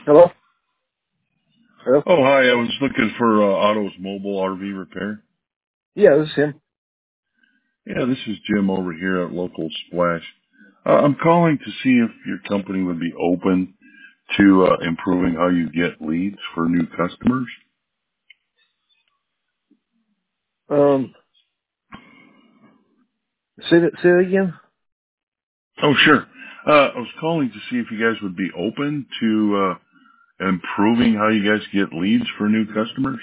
Hello? Hello? Oh, hi. I was looking for Otto's Mobile RV Repair. Yeah, this is him. Yeah, this is Jim over here at Local Splash. I'm calling to see if your company would be open to improving how you get leads for new customers. Um, say that again? Oh, sure. I was calling to see if you guys would be open to improving how you guys get leads for new customers.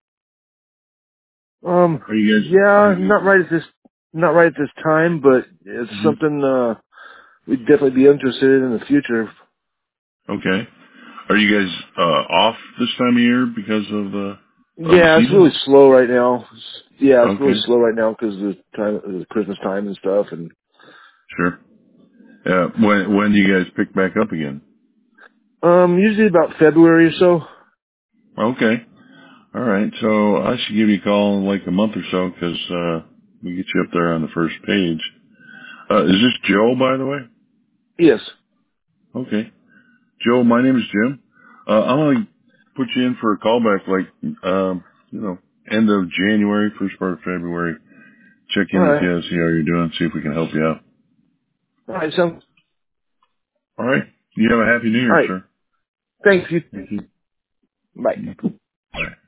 Are you guys? Yeah, not right at this time, but it's Mhm. something, we'd definitely be interested in the future. Okay. Are you guys off this time of year because of the Yeah, it's really season? slow right now. Yeah, it's really Okay. slow right now because of the Christmas time and stuff. And, Sure. When do you guys pick back up again? usually about February or so. Okay. All right. So I should give you a call in like a month or so 'cause we get you up there on the first page. Is this Joe, by the way? Yes. Okay. Joe, my name is Jim. I'm going to put you in for a callback like, end of January, first part of February. Check in with Alright. you, see how you're doing, see if we can help you out. Alright, so, All right. You have a happy New Year, alright. sir. Thank you. Thank you. Bye. Bye.